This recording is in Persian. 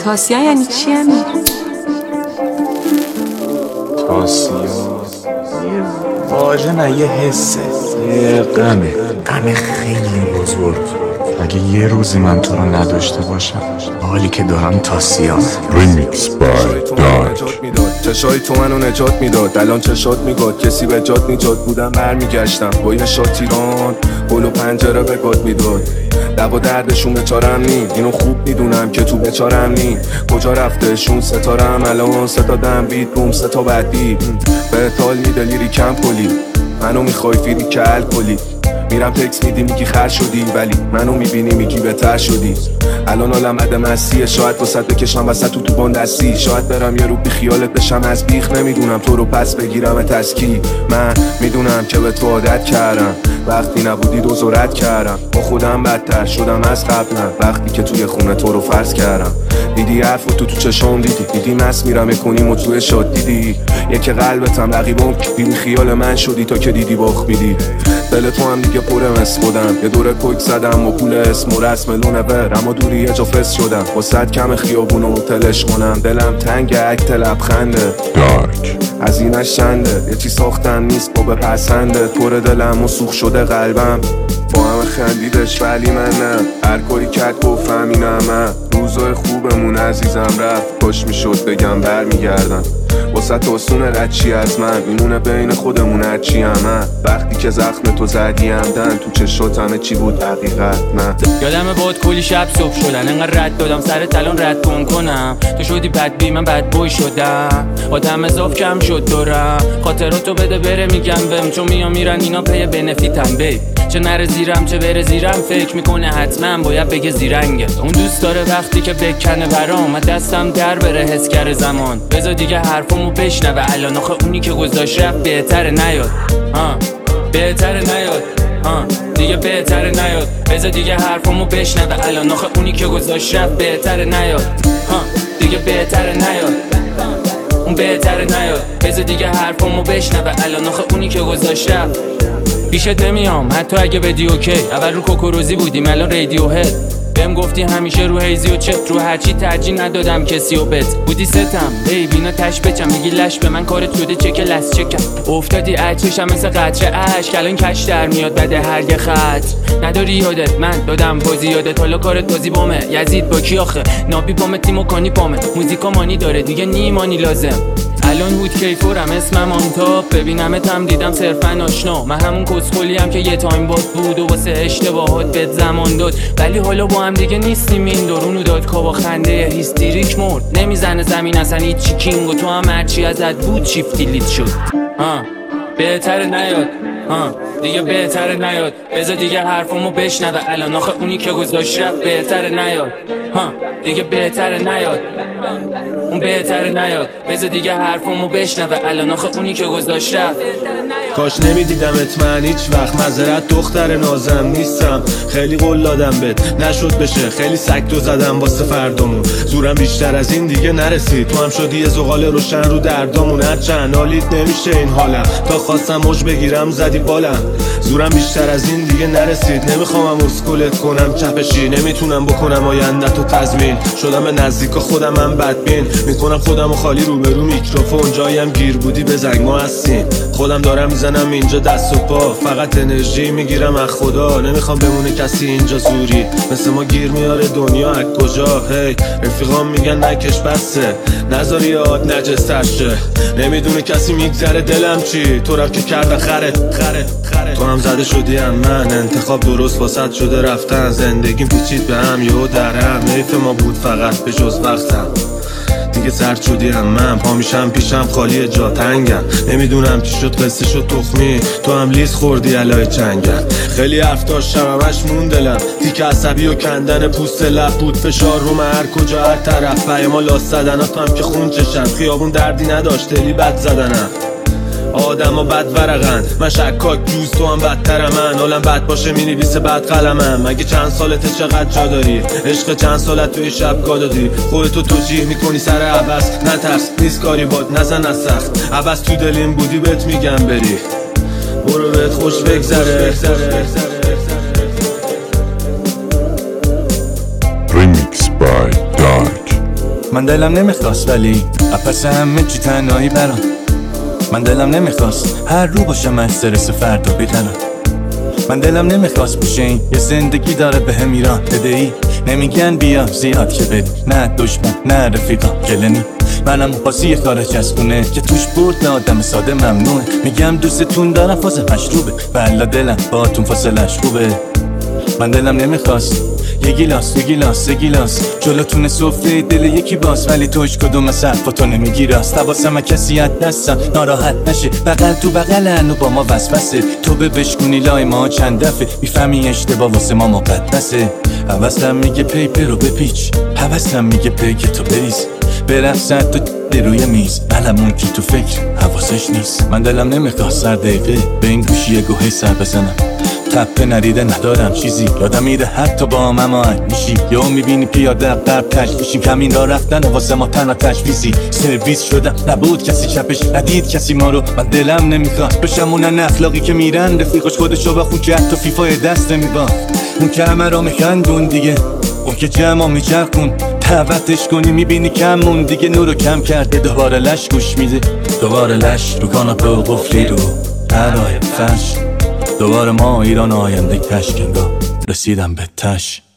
تاسیا یعنی چی امیر؟ تاسیا یه واژه نه، یه حسه، یه غمه خیلی بزرگ. اگه یه روزی من تو رو نداشته باشم، حالی که دارم تاسیا. ریمیکس بای دارک. چشای تو منو نجات میداد، الان چشات میگاد کسی به جات نجات بودم برمیگشتم با یه شات ایران گل و پنجره به گاد میداد. لب و دردشون بچارم نی، اینو خوب میدونم که تو بچارم نی. کجا رفتشون ستارم الان ستادم بیت بوم ستا بدی. به تال میده لیری کم کلی، منو میخوای فیری که الکلی. میرم تکس میدی میگی خر شدی، ولی منو میبینی میگی بهتر شدی. الان حالم بد مسیحه، شاید واسط بکشم وسط تو بان دستی. شاید برم یه رو بی خیالت بشم از بیخ، نمیدونم تو رو پس بگیرم تسکی. من میدونم که به تو عادت کردم، وقتی نبودی دوزارت کردم. با خودم بدتر شدم از قبلم، وقتی که توی خونه تو رو فرض کردم. دیدی حرف تو چشام دیدی مس میرم میکنیم و توی شاد دیدی. یکی قلبتم رقیبم دیدی خیال من شدی تا که دیدی باخ میدی. دل تو هم دیگه پرم اس بودم، یه دور کوک زدم و پول اسم و رسم لونه بر، اما دوری یه جا فس شدم واسه کم خیابون و تلش کنم. دلم تنگ اکت لبخنده دارک از اینش شنده، یه چی ساختن نیست با بپسنده. پر دلم و سوخ شده قلبم با همه خندیدش ولی من نه. هر کاری کرد گفتم اینم من. روزای خوبمون عزیزم رفت، کاش میشد بگم برمیگردم. واسه توسون رچی از من میمونه بین خودمون هرچی همه. وقتی که زخم تو زدیم دن تو چشات همه چی بود حقیقت. نه یادمه باد کلی شب صبح شدن، انقدر رد دادم سر تلان رد کنم. تو شدی بد بی من بد بوی شدم، آدم اضاف کم شد دارم. خاطراتو بده بره میگم بهم، چون میام میرن اینا پی بنفیتم بی. چه نره زیرم چه بره زیرم، فکر میکنه حتما باید بگه زیرنگه. اون دوست داره وقتی که بکنه برام، دستم در بره حس کرده زمان. بذار دیگه حرفمو بشنوه الان، آخه اونی که گذاشت رفت بهتره نیاد. بهتره نیاد، دیگه بهتره نیاد. بذار دیگه حرفمو بشنوه الان، آخه اونی که گذاشت رفت بهتره نیاد. دیگه بهتره نیاد، اون بهتره نیاد. بذار دیگه حرفمو بشنوه الان، آخه اونی که گذاشت رفت. پیشت نمیام حتی اگه بدی اوکی، اول رو کوکوروزی بودیم الان رادیو هد. بهم گفتی همیشه رو هیزی و چت، رو هرچی ترجیح ندادم کسی و بت. بودی ستم بیبینا تش بچم، میگی لش به من کارت شده چک لس چکم. افتادی عچشم مثل قطره عشق، الان کش در میاد بده هر یه خط. نداری یادت من دادم بازی یادت، حالا کارت بازی بامه. یزید با کی آخه نابی پامه تیمو کانی پامه. موزیکا مانی داره دیگه نیمانی لازم. الان هود کیفورم اسمم آنتاب، ببینمت هم دیدم صرفا آشنا. من همون کسخولیم که یه تایم بود و واسه اشتباهات بهت زمان داد، ولی حالا با هم دیگه نیستیم. این دارونو داد کا با خنده هیستریک مرد. نمیزنه زمین اصلا هیچی کینگ، و تو هم هرچی ازت بود شیفتی لید شد. بهتره نیاد، دیگه بهتره نیاد. بذار دیگه حرفمو بشنوه الان، آخه اونی که گذاشت رفت بهتره نیاد. دیگه بهتره نیاد، اون بهتره نیاد. بذار دیگه حرفمو بشنوه الان، آخه اونی که گذاشت رفت. کاش نمیدیدمت من هیچ وقت، معذرت دختر نازم نیستم. خیلی قول دادم بهت نشد بشه، خیلی سکتو زدم واسه فردامون. زورم بیشتر از این دیگه نرسید، تو هم شدی یه زغال روشن رو دردامون. هرچند حالیت نمیشه این حالم، تا خواستم موج بگیرم زدی بالم. زورم بیشتر از این دیگه نرسید، نمیخوام اسکولت کنم چپشی. نمیتونم بکنم آیندت رو تضمین، شدم به نزدیک خودم هم بدبین. میکنم خودم و خالی روبرو میکروفون، جایم گیر بودی بزنگ ما هستیم. خودم دارم میزنم اینجا دست و پا، فقط انرژی میگیرم از خدا. نمیخوام بمونه کسی اینجا زوری مثل ما گیر میاره دنیا از کجا. هی رفیقام میگن نکش بسه، نذاری یاد نجستر شه. نمیدونه کسی میگذره دلم چی، تو رفت که کردن خره. تو هم زده شدی هم من، انتخاب درست واسط شده رفتن. زندگیم پیچید به هم یهو درم، حیف ما بود فقط به جز وقتم. دیگه سرد شدی هم من، پا میشم پیشم خالی جا تنگم. نمیدونم چی شد قصه شد تخمی، تو هم لیز خوردی علای چنگم. خیلی حرف داشتم همش مون دلم، تیک عصبی و کندن پوست لب بود. فشار رو هر کجا هر طرف، پیما لاس زدنات هم که خون چشم. خیابون دردی نداشت دلی بد زدنم. آدم ها بد ورقن، من شکاک جوز تو هم بدتر من. حالم بد باشه مینویسه بد قلمم. مگه چند سالته چقدر جا داری، عشق چند سالت توی شب گا دادی. خودتو توجیه میکنی سر عبس، نترس نیست کاری باد نزن از سخت. عبس تو دلیم بودی بهت میگم بری، برو بهت خوش بگذره. ریمیکس بای دارک. من دلم نمیخواست ولی پس همه چی تنهایی برام. من دلم نمیخواست هر رو باشم استرس فردا بیدنم. من دلم نمیخواست باشه این یه زندگی داره به هم ایران بدهی. نمیگن بیا زیاد که بدی، نه دشمن نه رفیقا گلنی. منم پاسی خارج از خونه که توش برد آدم ساده ممنوعه. میگم دوستتون دارم فاز مشروبه، بلا دلم باتون فاصلش خوبه. من دلم نمیخواست یه گیلاس جلوتون سفره دل یکی باز، ولی توش کدوم صرفاتو نمیگی راست. حواسم کسی از دستم ناراحت نشه، بغل تو بغلن و با ما وسوسه. تو به بشکونی لای ما چند دفعه میفهمی اشتباه واسه ما مقدسه. حواسم میگه پیپر رو بپیچ، حواسم میگه پیک تو بریز، برفت تو روی میز، علمون کی تو فکر حواسش نیست. من دلم نمیخواست هر دقیقه به این گوشی گوهی سر بزنم. تپه نریده ندارم چیزی، یادم میره حتی با مماعت میشی. یا میبینی پیاده قرب کش میشیم، کمین را رفتن واسه ما تنها تشویزی. سرویس شدم نبود کسی چپش، ندید کسی ما رو. من دلم نمیخواست بشم اونن اخلاقی که میرن رفیقش خودشو بخون که حتی فیفای دست نمیباخت. اون که همه را میخندون دیگه، اون که جمع میچرخون دعوتش کنی میبینی کمون دیگه. نورو کم کرده دوباره لش گوش میده، دوباره لش رو کاناپه و قفلی رو هرای فرش. دوباره ما ایران آینده کشکنگاه رسیدم به تش.